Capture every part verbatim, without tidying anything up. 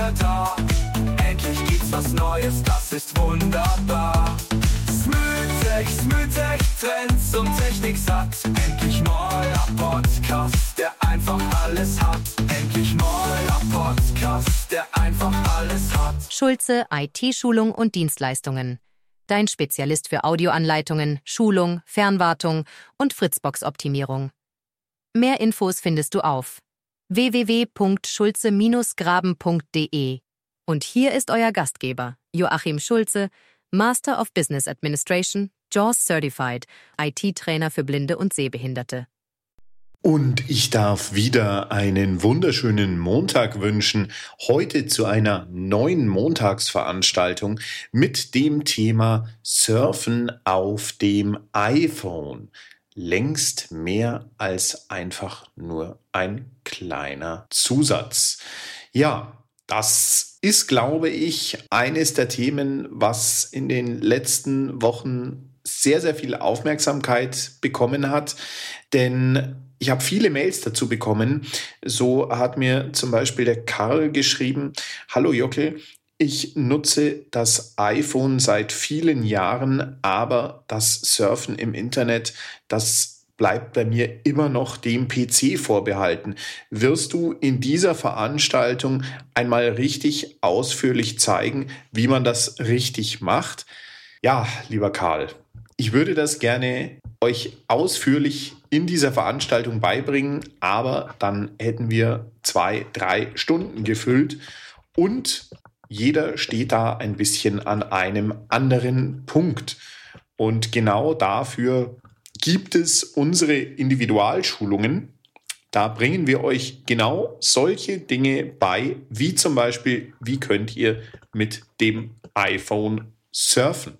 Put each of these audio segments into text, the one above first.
wieder da. Endlich gibt's was Neues, das ist wunderbar. Smooth-Tech, Smooth-Tech, Trends und Technik satt. Endlich neuer Podcast, der einfach alles hat. Endlich neuer Podcast, der einfach alles hat. Schulze I T-Schulung und Dienstleistungen. Dein Spezialist für Audioanleitungen, Schulung, Fernwartung und Fritzbox-Optimierung. Mehr Infos findest du auf w w w punkt schulze graben punkt d e. Und hier ist euer Gastgeber, Joachim Schulze, Master of Business Administration, JAWS Certified, I T-Trainer für Blinde und Sehbehinderte. Und ich darf wieder einen wunderschönen Montag wünschen, heute zu einer neuen Montagsveranstaltung mit dem Thema Surfen auf dem iPhone. Längst mehr als einfach nur ein kleiner Zusatz. Ja, das ist, glaube ich, eines der Themen, was in den letzten Wochen sehr, sehr viel Aufmerksamkeit bekommen hat, denn ich habe viele Mails dazu bekommen. So hat mir zum Beispiel der Karl geschrieben: Hallo Jockel, ich nutze das iPhone seit vielen Jahren, aber das Surfen im Internet, das bleibt bei mir immer noch dem P C vorbehalten. Wirst du in dieser Veranstaltung einmal richtig ausführlich zeigen, wie man das richtig macht? Ja, lieber Karl, ich würde das gerne euch ausführlich in dieser Veranstaltung beibringen, aber dann hätten wir zwei, drei Stunden gefüllt und jeder steht da ein bisschen an einem anderen Punkt. Und genau dafür gibt es unsere Individualschulungen. Da bringen wir euch genau solche Dinge bei, wie zum Beispiel, wie könnt ihr mit dem iPhone surfen.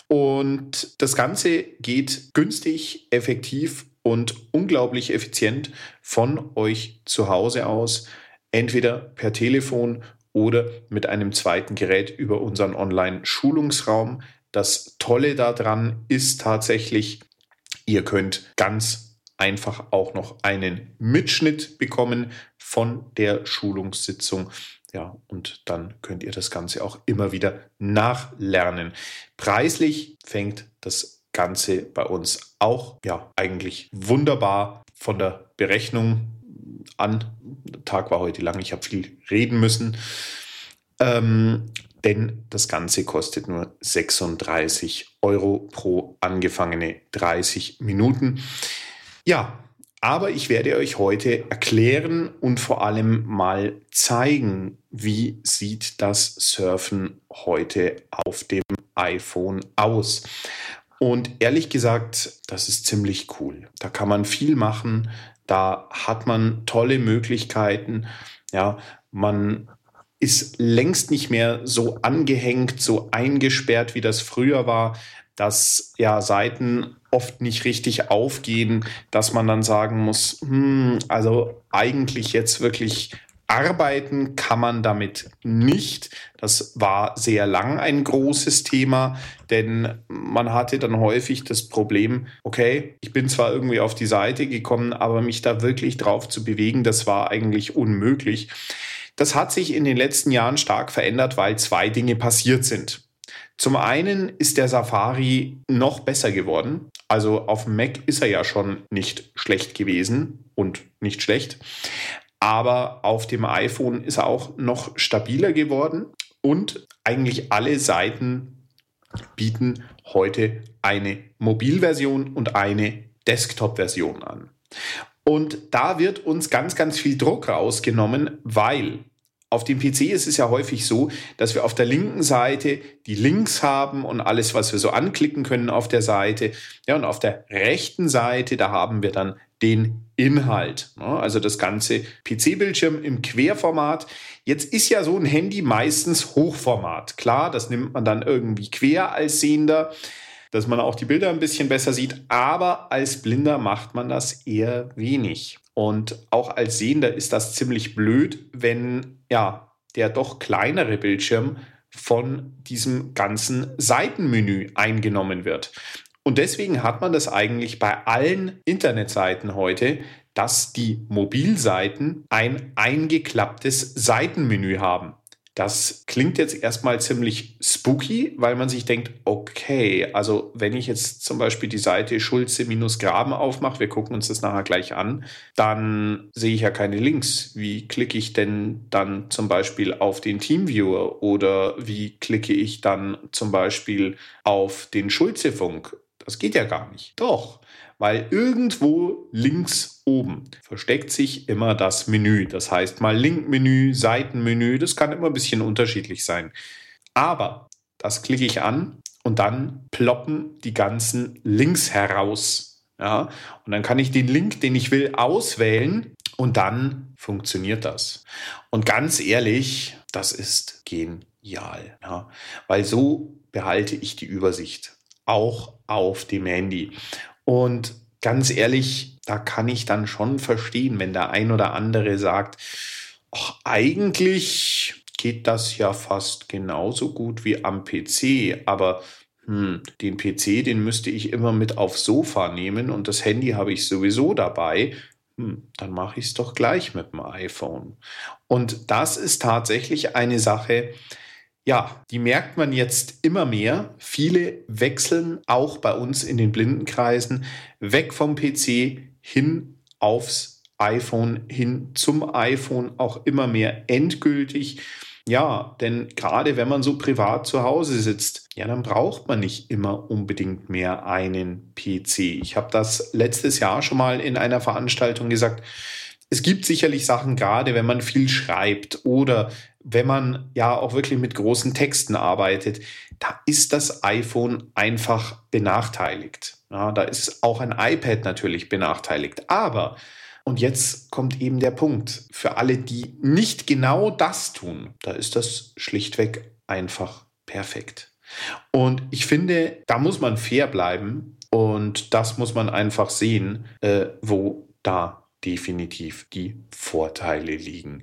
Und das Ganze geht günstig, effektiv und unglaublich effizient von euch zu Hause aus, entweder per Telefon oder mit einem zweiten Gerät über unseren Online-Schulungsraum. Das Tolle daran ist tatsächlich, ihr könnt ganz einfach auch noch einen Mitschnitt bekommen von der Schulungssitzung. Ja, und dann könnt ihr das Ganze auch immer wieder nachlernen. Preislich fängt das Ganze bei uns auch ja eigentlich wunderbar von der Berechnung an. Der Tag war heute lang, ich habe viel reden müssen. Ähm, denn das Ganze kostet nur sechsunddreißig Euro pro angefangene dreißig Minuten. Ja, aber ich werde euch heute erklären und vor allem mal zeigen, wie sieht das Surfen heute auf dem iPhone aus. Und ehrlich gesagt, das ist ziemlich cool. Da kann man viel machen, da hat man tolle Möglichkeiten. Ja, man ist längst nicht mehr so angehängt, so eingesperrt, wie das früher war, dass ja Seiten oft nicht richtig aufgehen, dass man dann sagen muss, hm, also eigentlich jetzt wirklich arbeiten kann man damit nicht. Das war sehr lang ein großes Thema, denn man hatte dann häufig das Problem, okay, ich bin zwar irgendwie auf die Seite gekommen, aber mich da wirklich drauf zu bewegen, das war eigentlich unmöglich. Das hat sich in den letzten Jahren stark verändert, weil zwei Dinge passiert sind. Zum einen ist der Safari noch besser geworden. Also auf dem Mac ist er ja schon nicht schlecht gewesen und nicht schlecht. Aber auf dem iPhone ist er auch noch stabiler geworden. Und eigentlich alle Seiten bieten heute eine Mobilversion und eine Desktop-Version an. Und da wird uns ganz, ganz viel Druck rausgenommen, weil auf dem P C ist es ja häufig so, dass wir auf der linken Seite die Links haben und alles, was wir so anklicken können auf der Seite. Ja, und auf der rechten Seite, da haben wir dann den Inhalt. Also das ganze P C-Bildschirm im Querformat. Jetzt ist ja so ein Handy meistens Hochformat. Klar, das nimmt man dann irgendwie quer als Sehender, dass man auch die Bilder ein bisschen besser sieht. Aber als Blinder macht man das eher wenig. Und auch als Sehender ist das ziemlich blöd, wenn ja der doch kleinere Bildschirm von diesem ganzen Seitenmenü eingenommen wird. Und deswegen hat man das eigentlich bei allen Internetseiten heute, dass die Mobilseiten ein eingeklapptes Seitenmenü haben. Das klingt jetzt erstmal ziemlich spooky, weil man sich denkt, okay, also wenn ich jetzt zum Beispiel die Seite Schulze-Graben aufmache, wir gucken uns das nachher gleich an, dann sehe ich ja keine Links. Wie klicke ich denn dann zum Beispiel auf den Teamviewer oder wie klicke ich dann zum Beispiel auf den Schulze-Funk? Das geht ja gar nicht. Doch, weil irgendwo links oben versteckt sich immer das Menü. Das heißt mal Link-Menü, Seitenmenü, das kann immer ein bisschen unterschiedlich sein. Aber das klicke ich an und dann ploppen die ganzen Links heraus. Ja? Und dann kann ich den Link, den ich will, auswählen und dann funktioniert das. Und ganz ehrlich, das ist genial. Ja? Weil so behalte ich die Übersicht, auch auf dem Handy. Und ganz ehrlich, da kann ich dann schon verstehen, wenn der ein oder andere sagt, ach, eigentlich geht das ja fast genauso gut wie am P C, aber hm, den P C, den müsste ich immer mit aufs Sofa nehmen und das Handy habe ich sowieso dabei. Hm, dann mache ich es doch gleich mit dem iPhone. Und das ist tatsächlich eine Sache, ja, die merkt man jetzt immer mehr. Viele wechseln auch bei uns in den Blindenkreisen weg vom P C hin aufs iPhone, hin zum iPhone, auch immer mehr endgültig. Ja, denn gerade wenn man so privat zu Hause sitzt, ja, dann braucht man nicht immer unbedingt mehr einen P C. Ich habe das letztes Jahr schon mal in einer Veranstaltung gesagt. Es gibt sicherlich Sachen, gerade wenn man viel schreibt oder wenn man ja auch wirklich mit großen Texten arbeitet, da ist das iPhone einfach benachteiligt. Ja, da ist auch ein iPad natürlich benachteiligt. Aber, und jetzt kommt eben der Punkt, für alle, die nicht genau das tun, da ist das schlichtweg einfach perfekt. Und ich finde, da muss man fair bleiben und das muss man einfach sehen, äh, wo da definitiv die Vorteile liegen.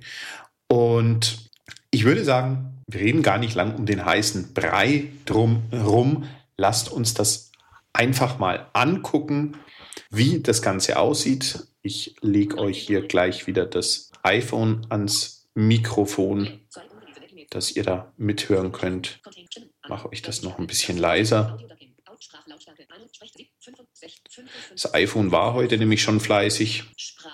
Und ich würde sagen, wir reden gar nicht lang um den heißen Brei drum herum. Lasst uns das einfach mal angucken, wie das Ganze aussieht. Ich lege euch hier gleich wieder das iPhone ans Mikrofon, dass ihr da mithören könnt. Mache euch das noch ein bisschen leiser. Das iPhone war heute nämlich schon fleißig.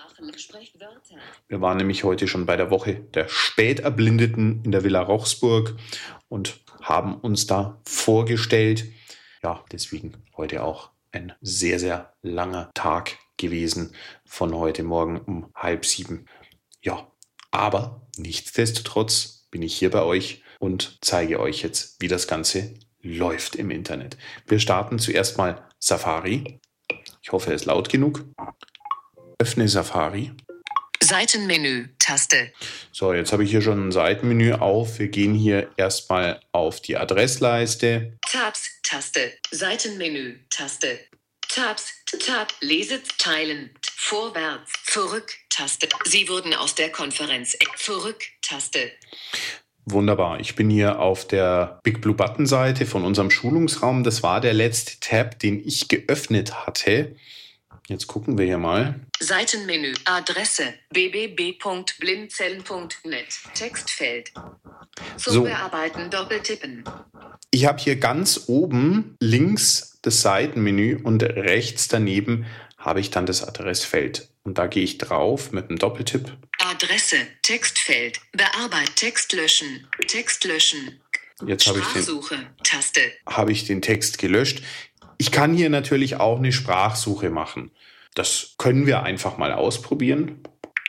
Wir waren nämlich heute schon bei der Woche der Späterblindeten in der Villa Rochsburg und haben uns da vorgestellt. Ja, deswegen heute auch ein sehr, sehr langer Tag gewesen von heute Morgen um halb sieben. Ja, aber nichtsdestotrotz bin ich hier bei euch und zeige euch jetzt, wie das Ganze läuft im Internet. Wir starten zuerst mal Safari. Ich hoffe, er ist laut genug. Öffne Safari. Seitenmenü, Taste. So, jetzt habe ich hier schon ein Seitenmenü auf. Wir gehen hier erstmal auf die Adressleiste. Tabs, Taste. Seitenmenü, Taste. Tabs, Tab, Lese, Teilen, Vorwärts, Zurück, Taste. Sie wurden aus der Konferenz. Zurück, Taste. Wunderbar. Ich bin hier auf der Big Blue Button Seite von unserem Schulungsraum. Das war der letzte Tab, den ich geöffnet hatte. Jetzt gucken wir hier mal. Seitenmenü, Adresse, b b b punkt blindzellen punkt net, Textfeld. Zum So. Bearbeiten doppeltippen. Ich habe hier ganz oben links das Seitenmenü und rechts daneben habe ich dann das Adressfeld. Und da gehe ich drauf mit einem Doppeltipp. Adresse, Textfeld, Bearbeit, Text löschen, Text löschen. Jetzt habe ich den, Sprachsuche, Taste. habe ich den Text gelöscht. Ich kann hier natürlich auch eine Sprachsuche machen. Das können wir einfach mal ausprobieren.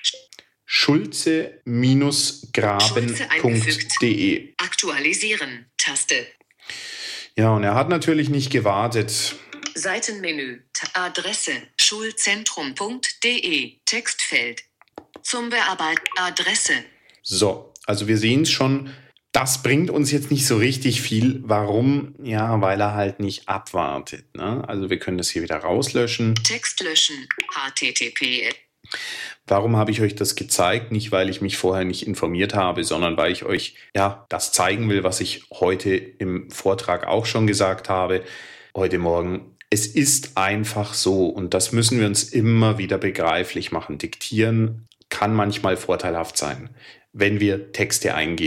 schulze Graben punkt de. Aktualisieren, Taste. Ja, und er hat natürlich nicht gewartet. Seitenmenü, Ta- Adresse, schulzentrum punkt de, Textfeld. Zum Bearbeiten, Adresse. So, also wir sehen es schon. Das bringt uns jetzt nicht so richtig viel. Warum? Ja, weil er halt nicht abwartet. Ne? Also wir können das hier wieder rauslöschen. Text löschen, H T T P. Warum habe ich euch das gezeigt? Nicht, weil ich mich vorher nicht informiert habe, sondern weil ich euch ja das zeigen will, was ich heute im Vortrag auch schon gesagt habe, heute Morgen. Es ist einfach so und das müssen wir uns immer wieder begreiflich machen. Diktieren kann manchmal vorteilhaft sein, wenn wir Texte eingeben.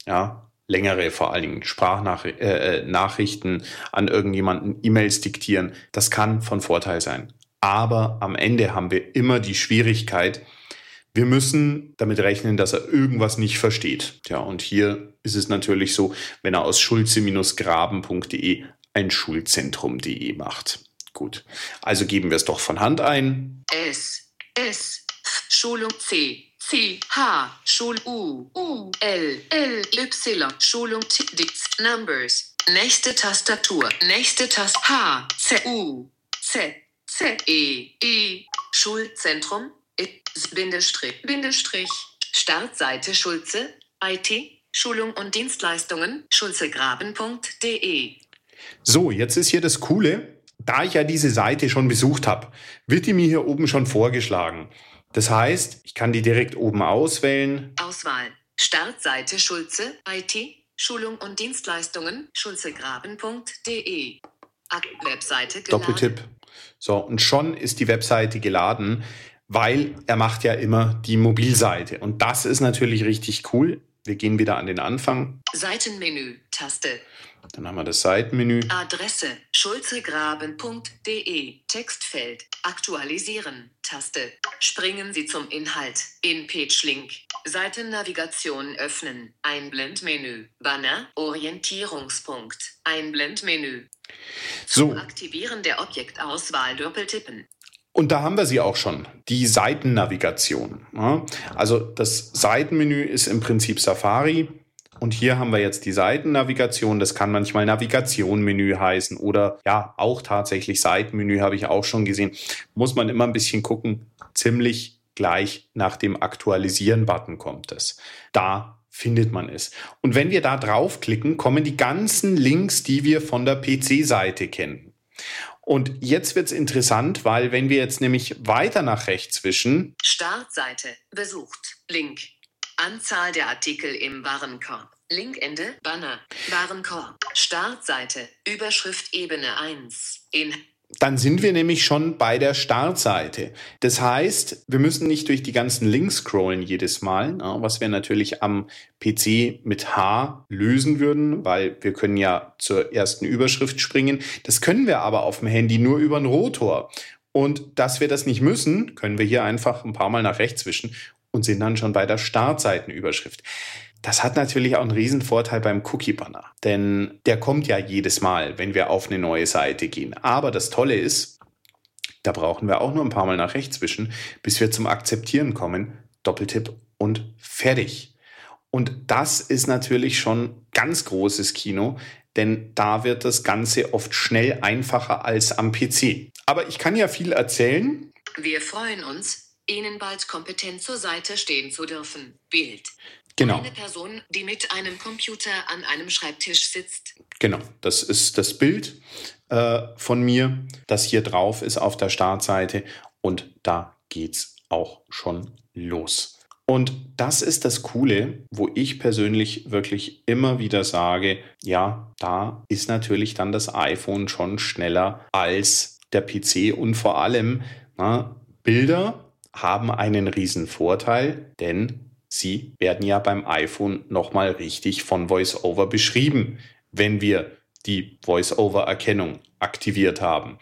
ja, längere vor allen Dingen Sprachnachrichten äh, an irgendjemanden, E-Mails diktieren. Das kann von Vorteil sein. Aber am Ende haben wir immer die Schwierigkeit, wir müssen damit rechnen, dass er irgendwas nicht versteht. Ja, und hier ist es natürlich so, wenn er aus schulze graben punkt de ein schulzentrum punkt de macht. Gut, also geben wir es doch von Hand ein. S, S, Schulung C, C, H, Schul U, U, L, L, Y, Schulung T, Dix, Numbers, nächste Tastatur, nächste Taste, H, C, U, Z, Z, E, E, Schulzentrum, Bindestrich, Bindestrich, Startseite Schulze, I T, Schulung und Dienstleistungen, schulze graben punkt de. So, jetzt ist hier das Coole, da ich ja diese Seite schon besucht habe, wird die mir hier oben schon vorgeschlagen. Das heißt, ich kann die direkt oben auswählen. Auswahl, Startseite Schulze, I T, Schulung und Dienstleistungen, schulze graben punkt de. Webseite geladen. Doppeltipp. So, und schon ist die Webseite geladen, weil er macht ja immer die Mobilseite. Und das ist natürlich richtig cool. Wir gehen wieder an den Anfang. Seitenmenü, Taste. Dann haben wir das Seitenmenü. Adresse, schulze graben punkt de. Textfeld, aktualisieren, Taste. Springen Sie zum Inhalt, in Page-Link. Seitennavigation öffnen, Einblendmenü. Banner, Orientierungspunkt, Einblendmenü. So. Zum Aktivieren der Objektauswahl doppeltippen. Und da haben wir sie auch schon, die Seitennavigation. Ja, also das Seitenmenü ist im Prinzip Safari und hier haben wir jetzt die Seitennavigation. Das kann manchmal Navigation-Menü heißen oder ja, auch tatsächlich Seitenmenü habe ich auch schon gesehen. Muss man immer ein bisschen gucken, ziemlich gleich nach dem Aktualisieren-Button kommt es. Da findet man es. Und wenn wir da draufklicken, kommen die ganzen Links, die wir von der P C-Seite kennen. Und jetzt wird's interessant, weil wenn wir jetzt nämlich weiter nach rechts wischen. Startseite, besucht, Link, Anzahl der Artikel im Warenkorb, Linkende, Banner, Warenkorb, Startseite, Überschrift Ebene eins, in Dann sind wir nämlich schon bei der Startseite. Das heißt, wir müssen nicht durch die ganzen Links scrollen jedes Mal, was wir natürlich am P C mit H lösen würden, weil wir können ja zur ersten Überschrift springen. Das können wir aber auf dem Handy nur über den Rotor. Und dass wir das nicht müssen, können wir hier einfach ein paar Mal nach rechts wischen und sind dann schon bei der Startseitenüberschrift. Das hat natürlich auch einen riesen Vorteil beim Cookie-Banner, denn der kommt ja jedes Mal, wenn wir auf eine neue Seite gehen. Aber das Tolle ist, da brauchen wir auch nur ein paar Mal nach rechts wischen, bis wir zum Akzeptieren kommen. Doppeltipp und fertig. Und das ist natürlich schon ganz großes Kino, denn da wird das Ganze oft schnell einfacher als am P C. Aber ich kann ja viel erzählen. Wir freuen uns, Ihnen bald kompetent zur Seite stehen zu dürfen. Bild. Genau. Eine Person, die mit einem Computer an einem Schreibtisch sitzt. Genau, das ist das Bild äh, von mir, das hier drauf ist auf der Startseite und da geht's auch schon los. Und das ist das Coole, wo ich persönlich wirklich immer wieder sage, ja, da ist natürlich dann das iPhone schon schneller als der P C und vor allem, na, Bilder haben einen riesen Vorteil, denn sie werden ja beim iPhone nochmal richtig von VoiceOver beschrieben, wenn wir die VoiceOver-Erkennung aktiviert haben.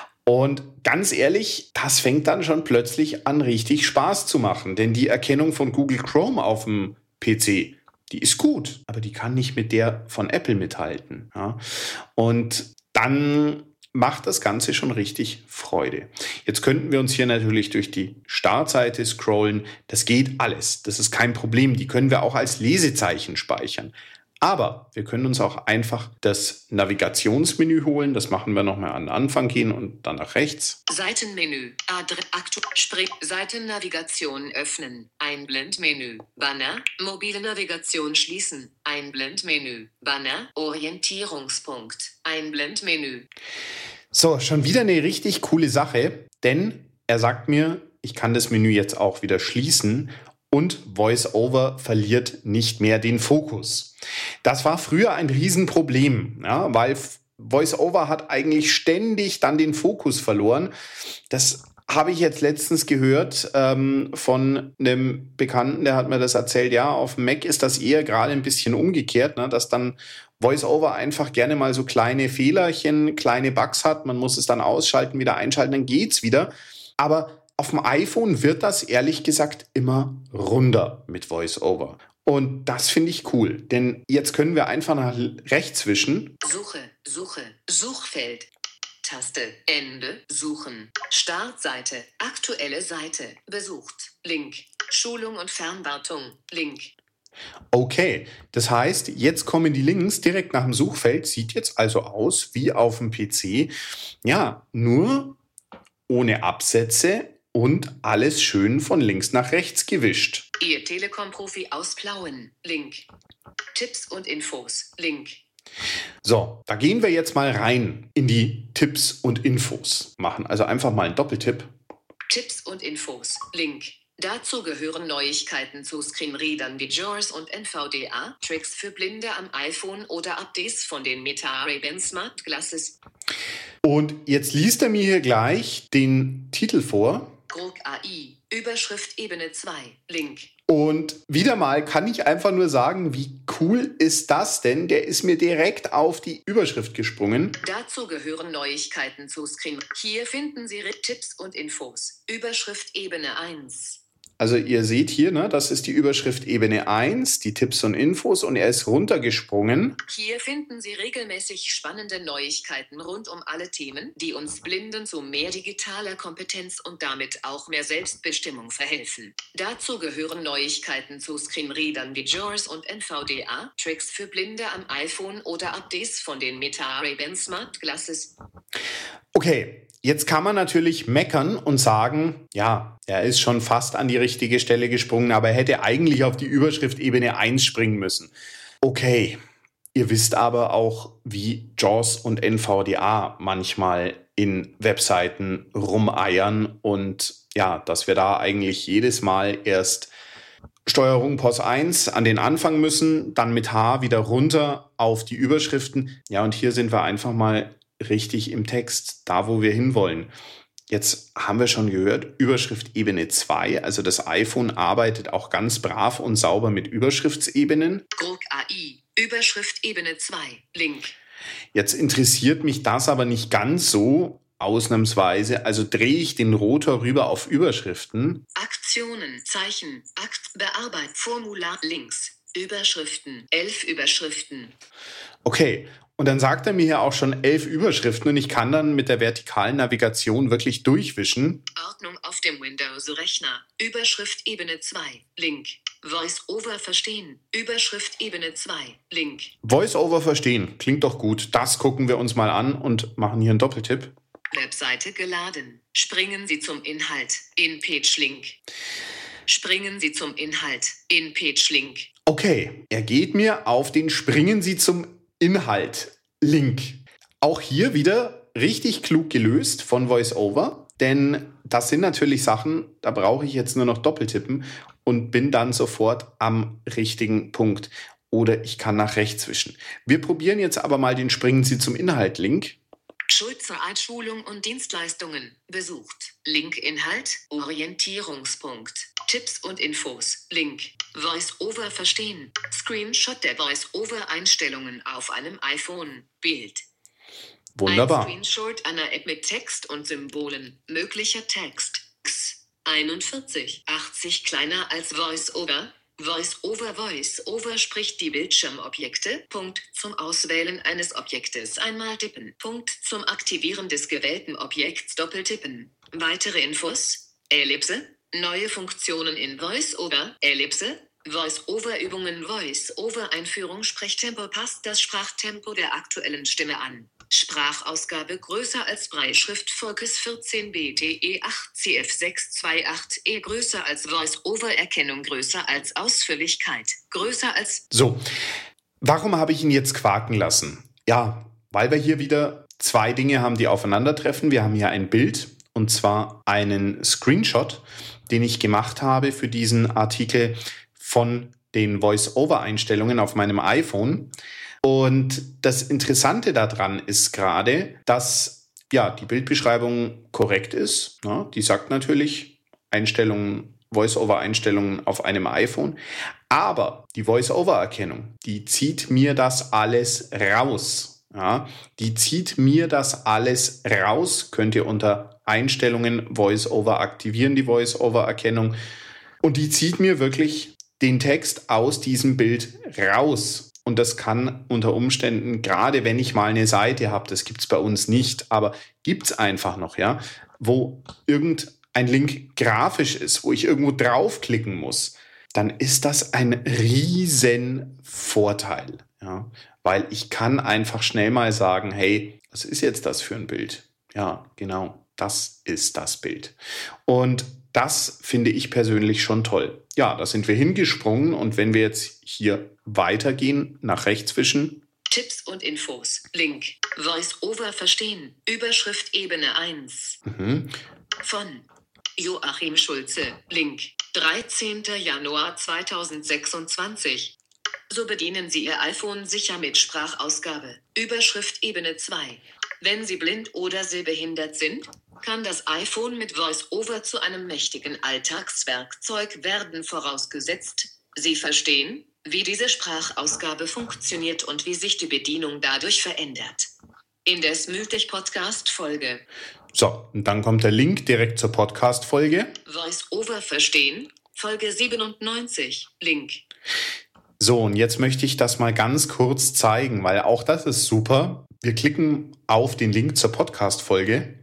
Und ganz ehrlich, das fängt dann schon plötzlich an, richtig Spaß zu machen. Denn die Erkennung von Google Chrome auf dem P C, die ist gut, aber die kann nicht mit der von Apple mithalten. Ja? Und dann macht das Ganze schon richtig Freude. Jetzt könnten wir uns hier natürlich durch die Startseite scrollen. Das geht alles. Das ist kein Problem. Die können wir auch als Lesezeichen speichern. Aber wir können uns auch einfach das Navigationsmenü holen. Das machen wir nochmal an den Anfang gehen und dann nach rechts. Seitenmenü, Adresse, Aktu, Sprich, Seitennavigation öffnen, Einblendmenü, Banner, mobile Navigation schließen, Einblendmenü, Banner, Orientierungspunkt, Einblendmenü. So, schon wieder eine richtig coole Sache, denn er sagt mir, ich kann das Menü jetzt auch wieder schließen. Und VoiceOver verliert nicht mehr den Fokus. Das war früher ein Riesenproblem, ja, weil VoiceOver hat eigentlich ständig dann den Fokus verloren. Das habe ich jetzt letztens gehört ähm, von einem Bekannten, der hat mir das erzählt, ja, auf dem Mac ist das eher gerade ein bisschen umgekehrt, ne, dass dann VoiceOver einfach gerne mal so kleine Fehlerchen, kleine Bugs hat. Man muss es dann ausschalten, wieder einschalten, dann geht's wieder. Aber auf dem iPhone wird das ehrlich gesagt immer runder mit VoiceOver. Und das finde ich cool, denn jetzt können wir einfach nach rechts wischen. Suche, Suche, Suchfeld. Taste, Ende, Suchen. Startseite, aktuelle Seite, besucht. Link, Schulung und Fernwartung, Link. Okay, das heißt, jetzt kommen die Links direkt nach dem Suchfeld, sieht jetzt also aus wie auf dem P C. Ja, nur ohne Absätze und alles schön von links nach rechts gewischt. Ihr Telekom-Profi aus Plauen, Link. Tipps und Infos, Link. So, da gehen wir jetzt mal rein in die Tipps und Infos. Machen also einfach mal einen Doppeltipp. Tipps und Infos, Link. Dazu gehören Neuigkeiten zu Screenreadern wie JAWS und N V D A, Tricks für Blinde am iPhone oder Updates von den Meta Ray-Ban Smart Glasses. Und jetzt liest er mir hier gleich den Titel vor. Grok A I, Überschrift Ebene zwei, Link. Und wieder mal kann ich einfach nur sagen, wie cool ist das denn? Der ist mir direkt auf die Überschrift gesprungen. Dazu gehören Neuigkeiten zu Screen. Hier finden Sie Tipps und Infos. Überschrift Ebene eins. Also ihr seht hier, ne, das ist die Überschrift Ebene eins, die Tipps und Infos, und er ist runtergesprungen. Hier finden Sie regelmäßig spannende Neuigkeiten rund um alle Themen, die uns Blinden zu mehr digitaler Kompetenz und damit auch mehr Selbstbestimmung verhelfen. Dazu gehören Neuigkeiten zu Screenreadern wie JAWS und N V D A, Tricks für Blinde am iPhone oder Updates von den Meta Ray-Ban Smart Glasses. Okay, jetzt kann man natürlich meckern und sagen, ja, er ist schon fast an die richtige Stelle gesprungen, aber er hätte eigentlich auf die Überschrift Ebene eins springen müssen. Okay, ihr wisst aber auch, wie JAWS und N V D A manchmal in Webseiten rumeiern und ja, dass wir da eigentlich jedes Mal erst Steuerung P O S eins an den Anfang müssen, dann mit H wieder runter auf die Überschriften. Ja, und hier sind wir einfach mal richtig im Text, da wo wir hinwollen. Jetzt haben wir schon gehört, Überschrift Ebene zwei, also das iPhone arbeitet auch ganz brav und sauber mit Überschriftsebenen. Grok A I, Überschrift Ebene zwei, Link. Jetzt interessiert mich das aber nicht ganz so, ausnahmsweise, also drehe ich den Rotor rüber auf Überschriften. Aktionen, Zeichen, Akt, Bearbeit, Formular, Links, Überschriften, elf Überschriften. Okay, und dann sagt er mir hier auch schon elf Überschriften und ich kann dann mit der vertikalen Navigation wirklich durchwischen. Ordnung auf dem Windows-Rechner, Überschrift Ebene zwei, Link. Voice-Over verstehen, Überschrift Ebene zwei, Link. Voice-Over verstehen, klingt doch gut. Das gucken wir uns mal an und machen hier einen Doppeltipp. Webseite geladen. Springen Sie zum Inhalt. In-Page-Link. Springen Sie zum Inhalt. In-Page-Link. Okay, er geht mir auf den Springen Sie zum Inhalt-Link. Auch hier wieder richtig klug gelöst von VoiceOver, denn das sind natürlich Sachen, da brauche ich jetzt nur noch Doppeltippen und bin dann sofort am richtigen Punkt. Oder ich kann nach rechts wischen. Wir probieren jetzt aber mal den Springen Sie zum Inhalt-Link. Schulze Einschulung und Dienstleistungen besucht. Link Inhalt, Orientierungspunkt. Tipps und Infos, Link. Voice-Over verstehen. Screenshot der Voice-Over-Einstellungen auf einem iPhone. Bild. Wunderbar. Ein Screenshot einer App mit Text und Symbolen. Möglicher Text. X einundvierzig achtzig kleiner als Voice-Over. Voice-Over Voice-Over spricht die Bildschirmobjekte. Punkt zum Auswählen eines Objektes einmal tippen. Punkt zum Aktivieren des gewählten Objekts doppeltippen. Weitere Infos. Ellipse. Neue Funktionen in Voice-Over. Ellipse. Voice-Over-Übungen. Voice-Over-Einführung. Sprechtempo passt das Sprachtempo der aktuellen Stimme an. Sprachausgabe größer als Brailleschrift Focus vierzehn B T E acht C F sechs zwei acht E größer als Voice-Over-Erkennung größer als Ausführlichkeit größer als... So, warum habe ich ihn jetzt quaken lassen? Ja, weil wir hier wieder zwei Dinge haben, die aufeinandertreffen. Wir haben hier ein Bild und zwar einen Screenshot, den ich gemacht habe für diesen Artikel von den Voice-Over-Einstellungen auf meinem iPhone. Und das Interessante daran ist gerade, dass ja, die Bildbeschreibung korrekt ist. Ja, die sagt natürlich Einstellungen, Voice-over-Einstellungen auf einem iPhone. Aber die Voice-over-Erkennung, die zieht mir das alles raus. Ja, die zieht mir das alles raus. Könnt ihr unter Einstellungen Voice-over aktivieren, die Voice-over-Erkennung. Und die zieht mir wirklich den Text aus diesem Bild raus. Und das kann unter Umständen, gerade wenn ich mal eine Seite habe, das gibt es bei uns nicht, aber gibt es einfach noch, ja, wo irgendein Link grafisch ist, wo ich irgendwo draufklicken muss, dann ist das ein riesen Vorteil, ja, weil ich kann einfach schnell mal sagen, hey, was ist jetzt das für ein Bild? Ja, genau, das ist das Bild. Und das finde ich persönlich schon toll. Ja, da sind wir hingesprungen und wenn wir jetzt hier weitergehen, nach rechts wischen. Tipps und Infos. Link. Voice-over verstehen. Überschrift Ebene eins. Mhm. Von Joachim Schulze. Link. dreizehnter Januar zweitausendsechsundzwanzig. So bedienen Sie Ihr iPhone sicher mit Sprachausgabe. Überschrift Ebene zwei. Wenn Sie blind oder sehbehindert sind, kann das iPhone mit Voice-over zu einem mächtigen Alltagswerkzeug werden, vorausgesetzt, Sie verstehen, wie diese Sprachausgabe funktioniert und wie sich die Bedienung dadurch verändert. In der Smoothig-Podcast-Folge. So, und dann kommt der Link direkt zur Podcast-Folge. Voice-over verstehen, Folge siebenundneunzig, Link. So, und jetzt möchte ich das mal ganz kurz zeigen, weil auch das ist super. Wir klicken auf den Link zur Podcast-Folge.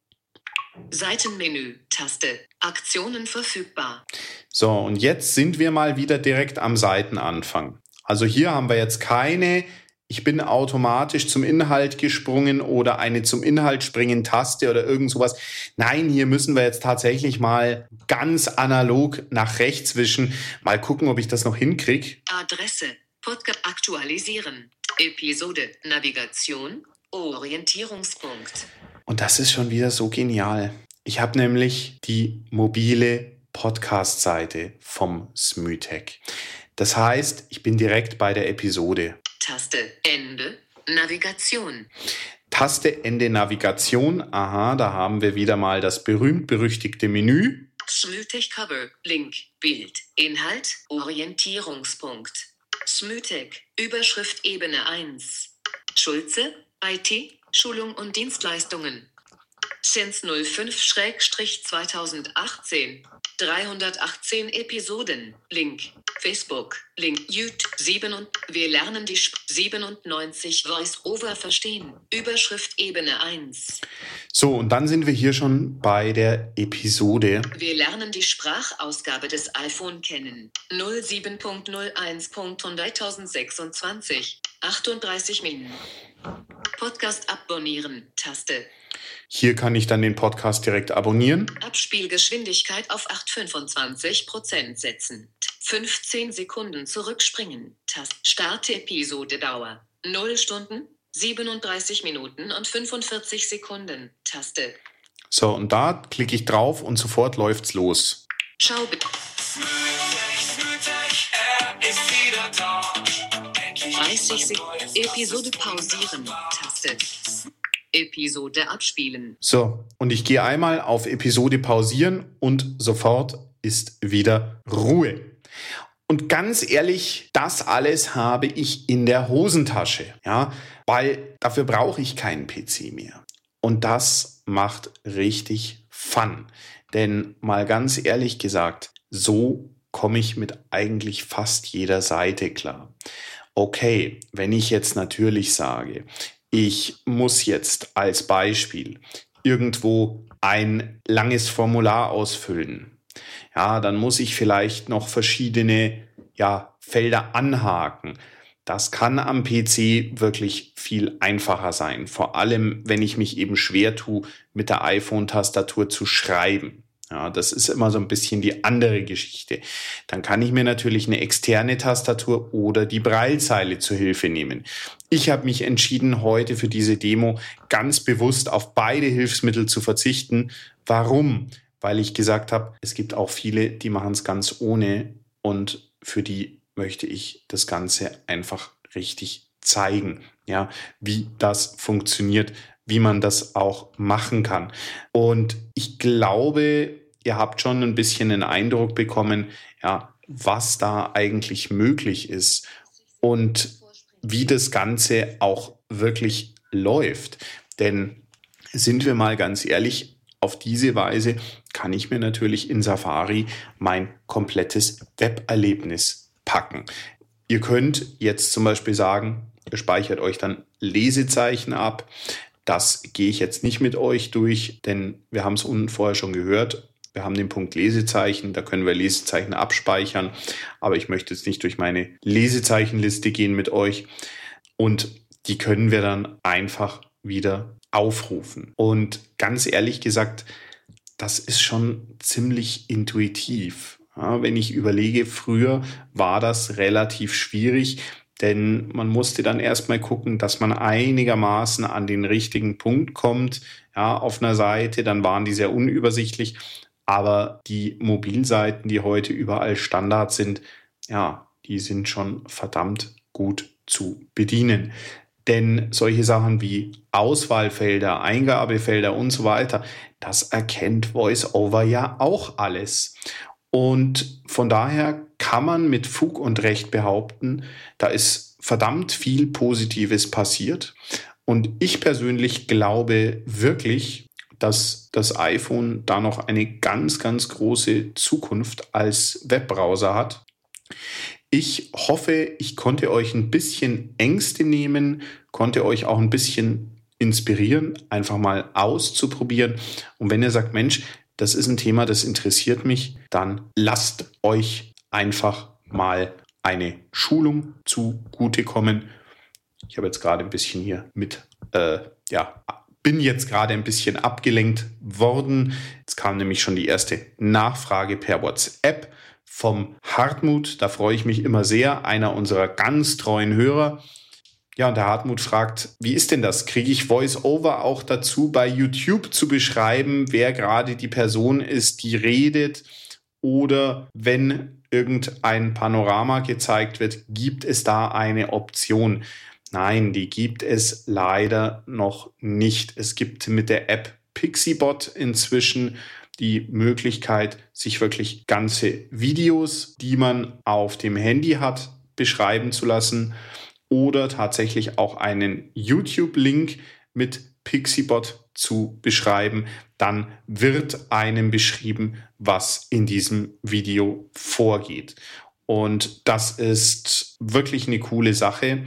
Seitenmenü, Taste, Aktionen verfügbar. So, und jetzt sind wir mal wieder direkt am Seitenanfang. Also hier haben wir jetzt keine, ich bin automatisch zum Inhalt gesprungen oder eine zum Inhalt springen Taste oder irgend sowas. Nein, hier müssen wir jetzt tatsächlich mal ganz analog nach rechts wischen. Mal gucken, ob ich das noch hinkriege. Adresse, Podcast aktualisieren, Episode, Navigation, Orientierungspunkt. Und das ist schon wieder so genial. Ich habe nämlich die mobile Podcast-Seite vom Smoothig. Das heißt, ich bin direkt bei der Episode. Taste, Ende, Navigation. Taste, Ende, Navigation. Aha, da haben wir wieder mal das berühmt-berüchtigte Menü. Smoothig Cover, Link, Bild, Inhalt, Orientierungspunkt. Smoothig, Überschrift Ebene eins. Schulze, I T, Schulung und Dienstleistungen. Since null fünf zweitausendachtzehn. dreihundertachtzehn Episoden. Link. Facebook. Link. YouTube. sieben und wir lernen die Sp- siebenundneunzig Voice-over verstehen. Überschrift Ebene eins. So, und dann sind wir hier schon bei der Episode. Wir lernen die Sprachausgabe des iPhone kennen. null sieben Punkt null eins Punkt hunderttausendsechsundzwanzig. achtunddreißig Minuten. Podcast abonnieren. Taste. Hier kann ich dann den Podcast direkt abonnieren. Abspielgeschwindigkeit auf acht Komma fünfundzwanzig Prozent setzen. fünfzehn Sekunden zurückspringen. Taste. Starte Episode Dauer. null Stunden, siebenunddreißig Minuten und fünfundvierzig Sekunden. Taste. So, und da klicke ich drauf und sofort läuft's los. Schau bitte. Smoothig, Smoothig, er ist wieder da. Endlich dreißig Sekunden. Episode pausieren. Taste. Episode abspielen. So, und ich gehe einmal auf Episode pausieren und sofort ist wieder Ruhe. Und ganz ehrlich, das alles habe ich in der Hosentasche, ja, weil dafür brauche ich keinen P C mehr. Und das macht richtig Fun. Denn mal ganz ehrlich gesagt, so komme ich mit eigentlich fast jeder Seite klar. Okay, wenn ich jetzt natürlich sage, ich muss jetzt als Beispiel irgendwo ein langes Formular ausfüllen. Ja, dann muss ich vielleicht noch verschiedene ja, Felder anhaken. Das kann am P C wirklich viel einfacher sein. Vor allem, wenn ich mich eben schwer tue, mit der iPhone-Tastatur zu schreiben. Ja, das ist immer so ein bisschen die andere Geschichte. Dann kann ich mir natürlich eine externe Tastatur oder die Braillezeile zur Hilfe nehmen. Ich habe mich entschieden, heute für diese Demo ganz bewusst auf beide Hilfsmittel zu verzichten. Warum? Weil ich gesagt habe, es gibt auch viele, die machen es ganz ohne und für die möchte ich das Ganze einfach richtig zeigen, ja, wie das funktioniert, wie man das auch machen kann. Und ich glaube, ihr habt schon ein bisschen einen Eindruck bekommen, ja, was da eigentlich möglich ist und wie das Ganze auch wirklich läuft. Denn sind wir mal ganz ehrlich, auf diese Weise kann ich mir natürlich in Safari mein komplettes Weberlebnis packen. Ihr könnt jetzt zum Beispiel sagen, ihr speichert euch dann Lesezeichen ab. Das gehe ich jetzt nicht mit euch durch, denn wir haben es unten vorher schon gehört. Wir haben den Punkt Lesezeichen, da können wir Lesezeichen abspeichern. Aber ich möchte jetzt nicht durch meine Lesezeichenliste gehen mit euch. Und die können wir dann einfach wieder aufrufen. Und ganz ehrlich gesagt, das ist schon ziemlich intuitiv. Ja, wenn ich überlege, früher war das relativ schwierig, denn man musste dann erstmal gucken, dass man einigermaßen an den richtigen Punkt kommt, ja, auf einer Seite. Dann waren die sehr unübersichtlich. Aber die Mobilseiten, die heute überall Standard sind, ja, die sind schon verdammt gut zu bedienen. Denn solche Sachen wie Auswahlfelder, Eingabefelder und so weiter, das erkennt VoiceOver ja auch alles. Und von daher kann man mit Fug und Recht behaupten, da ist verdammt viel Positives passiert. Und ich persönlich glaube wirklich, dass das iPhone da noch eine ganz, ganz große Zukunft als Webbrowser hat. Ich hoffe, ich konnte euch ein bisschen Ängste nehmen, konnte euch auch ein bisschen inspirieren, einfach mal auszuprobieren. Und wenn ihr sagt, Mensch, das ist ein Thema, das interessiert mich, dann lasst euch einfach mal eine Schulung zugutekommen. Ich habe jetzt gerade ein bisschen hier mit, äh, ja, bin jetzt gerade ein bisschen abgelenkt worden. Jetzt kam nämlich schon die erste Nachfrage per WhatsApp vom Hartmut. Da freue ich mich immer sehr, einer unserer ganz treuen Hörer. Ja, und der Hartmut fragt, wie ist denn das? Kriege ich VoiceOver auch dazu, bei YouTube zu beschreiben, wer gerade die Person ist, die redet? Oder wenn irgendein Panorama gezeigt wird, gibt es da eine Option? Nein, die gibt es leider noch nicht. Es gibt mit der App Pixibot inzwischen die Möglichkeit, sich wirklich ganze Videos, die man auf dem Handy hat, beschreiben zu lassen oder tatsächlich auch einen YouTube-Link mit Pixibot zu beschreiben. Dann wird einem beschrieben, was in diesem Video vorgeht. Und das ist wirklich eine coole Sache.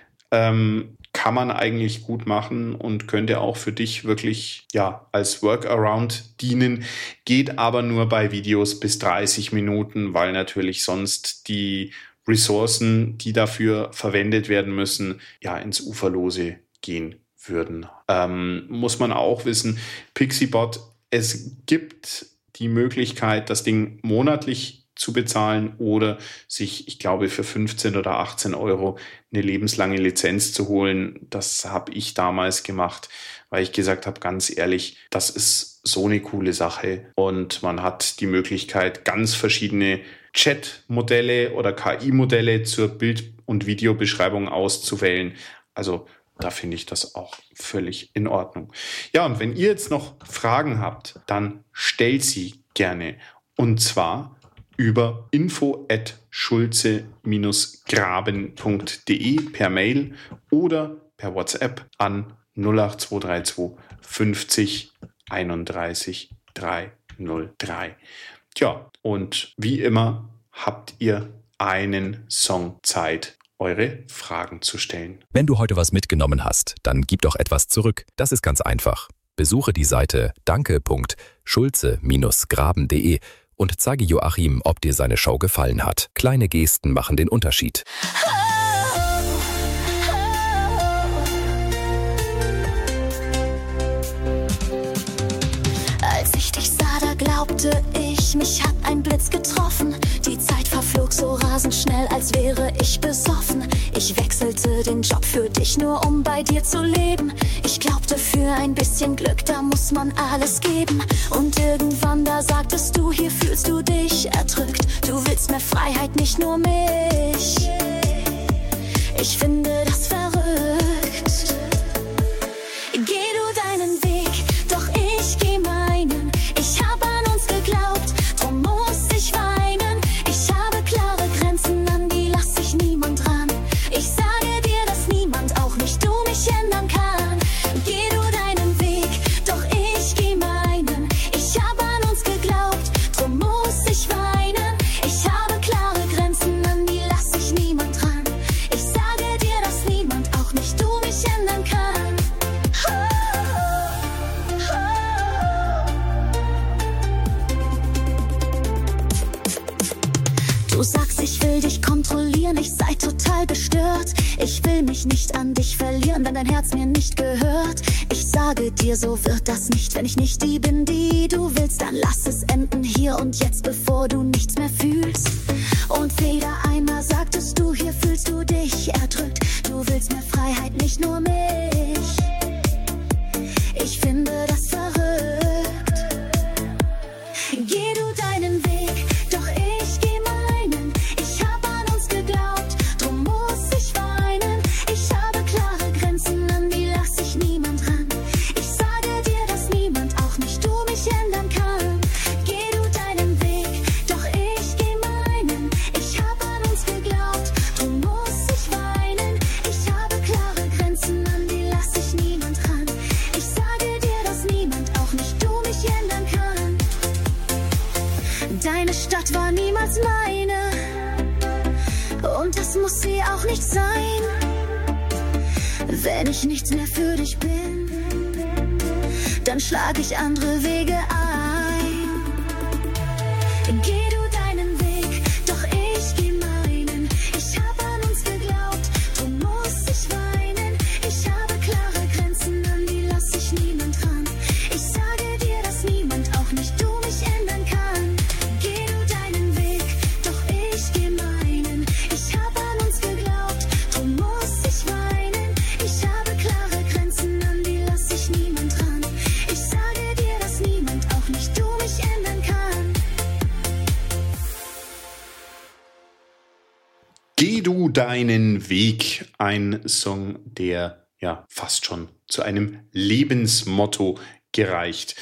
Ähm, kann man eigentlich gut machen und könnte auch für dich wirklich ja als Workaround dienen, geht aber nur bei Videos bis dreißig Minuten, weil natürlich sonst die Ressourcen, die dafür verwendet werden müssen, ja ins Uferlose gehen würden. Ähm, muss man auch wissen, Pixibot, es gibt die Möglichkeit, das Ding monatlich zu bezahlen oder sich, ich glaube, für fünfzehn oder achtzehn Euro eine lebenslange Lizenz zu holen. Das habe ich damals gemacht, weil ich gesagt habe, ganz ehrlich, das ist so eine coole Sache und man hat die Möglichkeit, ganz verschiedene Chat-Modelle oder K I-Modelle zur Bild- und Videobeschreibung auszuwählen. Also da finde ich das auch völlig in Ordnung. Ja, und wenn ihr jetzt noch Fragen habt, dann stellt sie gerne. Und zwar über info at schulze graben punkt de per Mail oder per WhatsApp an null acht zwei drei zwei fünfzig einunddreißig dreihundertdrei. Tja, und wie immer habt ihr einen Song Zeit, eure Fragen zu stellen. Wenn du heute was mitgenommen hast, dann gib doch etwas zurück. Das ist ganz einfach. Besuche die Seite danke punkt schulze graben punkt de und zeige Joachim, ob dir seine Show gefallen hat. Kleine Gesten machen den Unterschied. Als ich dich sah, da glaubte ich, mich hat ein Blitz getroffen. Die Zeit verflog so rasend schnell, als wäre ich besoffen. Ich wechselte den Job für dich, nur um bei dir zu leben. Ich glaubte, für ein bisschen Glück, da muss man alles geben. Und irgendwann, da sagtest du, hier fühlst du dich erdrückt. Du willst mehr Freiheit, nicht nur mich. Ich finde das verrückt. Geh du sagst, ich will dich kontrollieren, ich sei total gestört. Ich will mich nicht an dich verlieren, wenn dein Herz mir nicht gehört. Ich sage dir, so wird das nicht, wenn ich nicht die bin, die du willst. Dann lass es enden hier und jetzt, bevor du nichts mehr fühlst. Und weder einmal sagtest du, hier fühlst du dich erdrückt. Du willst mehr Freiheit, nicht nur mich. Ich finde das verrückt. Geh du deinen Weg, doch ich geh meinen. Ich hab an uns geglaubt, drum muss ich weinen. Ich habe klare Grenzen, an die lass sich niemand ran. Ich sage dir, dass niemand, auch nicht du, mich ändern kann. Geh du deinen Weg, doch ich geh meinen. Ich hab an uns geglaubt, drum muss ich weinen. Ich habe klare Grenzen, an die lass sich niemand ran. Ich sage dir, dass niemand, auch nicht du, mich ändern kann. Deine Stadt war niemals meine, und das muss sie auch nicht sein. Wenn ich nichts mehr für dich bin, dann schlag ich andere Wege ein. Geh du deinen Weg, doch ich geh meinen. Ich hab an uns geglaubt, drum muss ich weinen. Ich habe klare Grenzen, an die lass sich niemand ran. Ich sage dir, dass niemand, auch nicht du, mich ändern kann. Geh du deinen Weg, doch ich geh meinen. Ich hab an uns geglaubt, drum muss ich weinen. Ich habe klare Grenzen, an die lass sich niemand ran. Ich sage dir, dass niemand, auch nicht du, mich ändern kann. Geh du deinen Weg, ein Song, der ja fast schon zu einem Lebensmotto gereicht.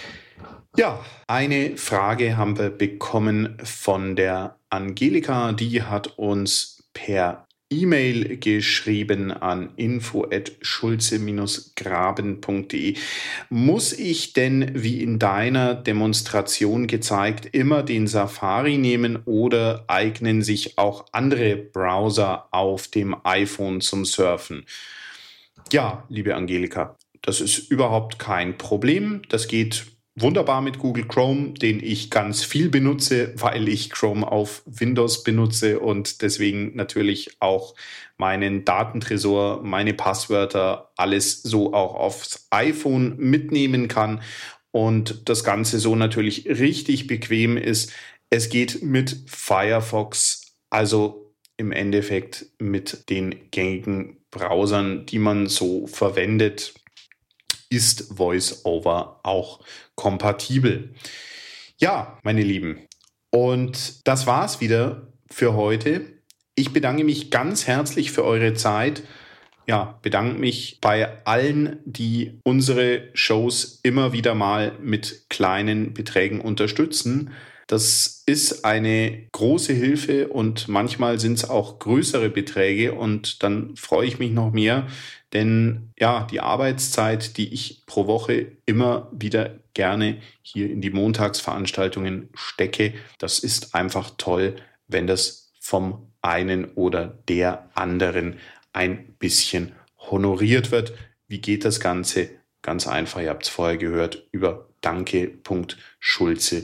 Ja, eine Frage haben wir bekommen von der Angelika, die hat uns per E-Mail geschrieben an info at schulze graben punkt de. Muss ich denn, wie in deiner Demonstration gezeigt, immer den Safari nehmen oder eignen sich auch andere Browser auf dem iPhone zum Surfen? Ja, liebe Angelika, das ist überhaupt kein Problem. Das geht wunderbar mit Google Chrome, den ich ganz viel benutze, weil ich Chrome auf Windows benutze und deswegen natürlich auch meinen Datentresor, meine Passwörter, alles so auch aufs iPhone mitnehmen kann und das Ganze so natürlich richtig bequem ist. Es geht mit Firefox, also im Endeffekt mit den gängigen Browsern, die man so verwendet, ist VoiceOver auch kompatibel. Ja, meine Lieben, und das war's wieder für heute. Ich bedanke mich ganz herzlich für eure Zeit. Ja, bedanke mich bei allen, die unsere Shows immer wieder mal mit kleinen Beträgen unterstützen. Das ist eine große Hilfe und manchmal sind es auch größere Beträge und dann freue ich mich noch mehr, denn ja, die Arbeitszeit, die ich pro Woche immer wieder gerne hier in die Montagsveranstaltungen stecke, das ist einfach toll, wenn das vom einen oder der anderen ein bisschen honoriert wird. Wie geht das Ganze? Ganz einfach, ihr habt es vorher gehört, über danke punkt schulze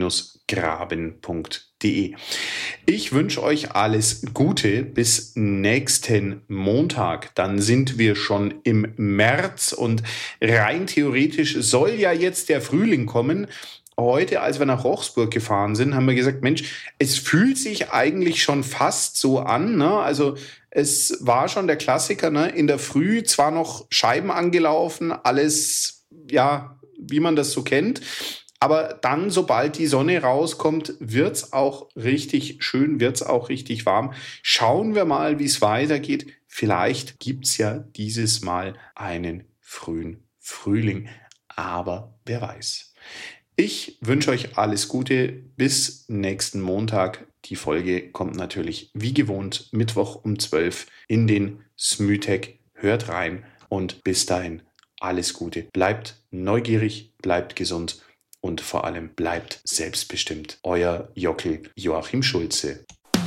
graben punkt de. Ich wünsche euch alles Gute bis nächsten Montag. Dann sind wir schon im März und rein theoretisch soll ja jetzt der Frühling kommen. Heute, als wir nach Rochsburg gefahren sind, haben wir gesagt, Mensch, es fühlt sich eigentlich schon fast so an, ne? Also es war schon der Klassiker, ne? In der Früh zwar noch Scheiben angelaufen, alles, ja, wie man das so kennt. Aber dann, sobald die Sonne rauskommt, wird's auch richtig schön, wird's auch richtig warm. Schauen wir mal, wie es weitergeht. Vielleicht gibt's ja dieses Mal einen frühen Frühling. Aber wer weiß. Ich wünsche euch alles Gute. Bis nächsten Montag. Die Folge kommt natürlich wie gewohnt Mittwoch um zwölf in den Smütech. Hört rein und bis dahin alles Gute. Bleibt neugierig, bleibt gesund. Und vor allem bleibt selbstbestimmt. Euer Jockel Joachim Schulze.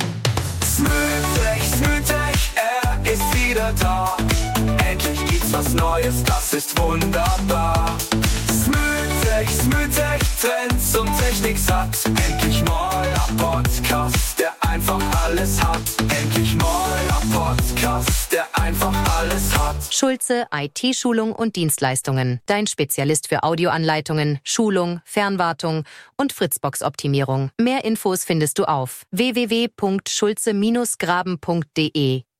Smütech, Smütech, er ist wieder da. Endlich gibt's was Neues, das ist wunderbar. Smütech, Smütech, Trends und Technik satt. Endlich neuer Podcast, der einfach Schulze I T-Schulung und Dienstleistungen. Dein Spezialist für Audioanleitungen, Schulung, Fernwartung und Fritzbox-Optimierung. Mehr Infos findest du auf w w w punkt schulze Bindestrich graben punkt de.